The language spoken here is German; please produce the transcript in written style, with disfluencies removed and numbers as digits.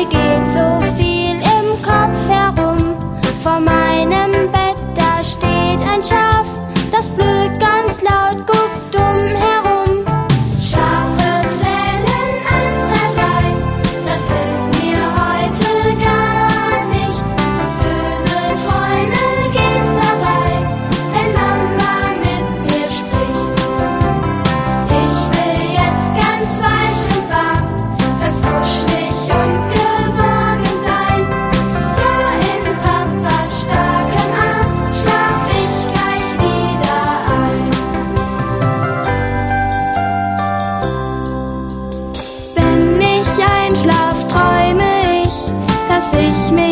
Mir geht so viel im Kopf herum. Vor meinem Bett, da steht ein Schaf, das blökt ganz laut, guckt dumm herum. Schafe zählen 1, 2, 3, das hilft mir heute gar nichts. Böse Träume gehen vorbei, wenn Mama mit mir spricht. Ich will jetzt ganz weich und warm, ganz kuschelig und geborgen sein. Da in Papas starkem Arm schlaf ich gleich wieder ein. Wenn ich einschlaf, träume ich, dass ich mich